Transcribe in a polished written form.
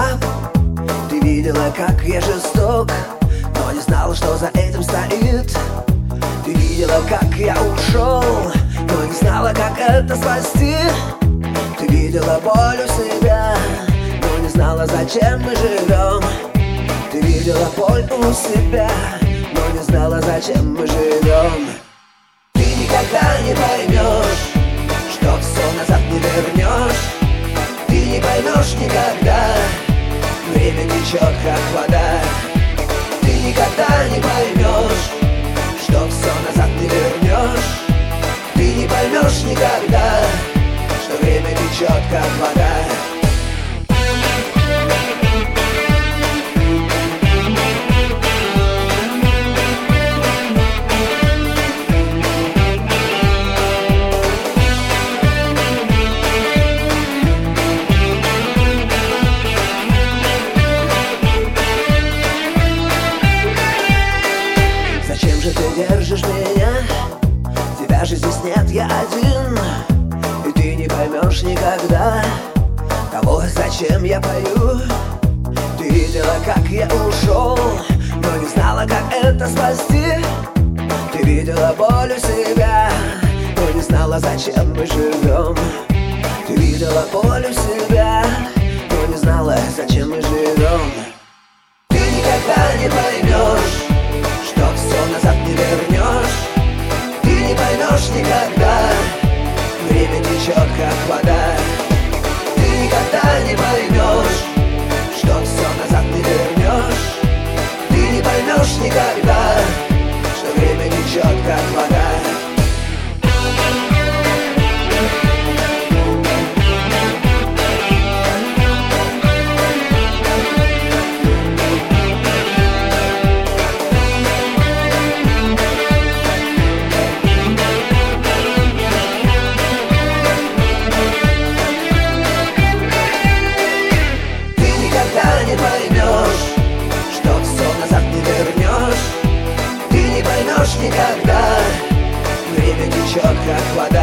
ушла. Ты видела, как я жесток, но не знала, что за этим стоит. Ты видела, как я ушел, но не знала, как это спасти. Ты видела боль у себя, но не знала, зачем мы живем. Ты видела боль у себя, но не знала, зачем мы живем. Ты никогда не поймешь, что все назад не вернешь. Ты не поймешь никогда, время течет как вода. Ты никогда не поймешь, что все назад не вернешь. Ты не поймешь никогда, что время течет как вода. Зачем же ты держишь меня? Тебя же здесь нет, я один. И ты не поймешь никогда того, зачем я пою. Ты видела, как я ушел, но не знала, как это спасти. Ты видела боль у себя, но не знала, зачем мы живем. Ты видела боль у себя, но не знала, зачем мы живем. Ты никогда не поймешь, что все назад не вернешь. Ты не поймешь никогда, время течет как вода. Ты никогда не поймешь, что все назад не вернешь. Ты не поймешь никогда, что время течет как вода. Никогда время течет как вода.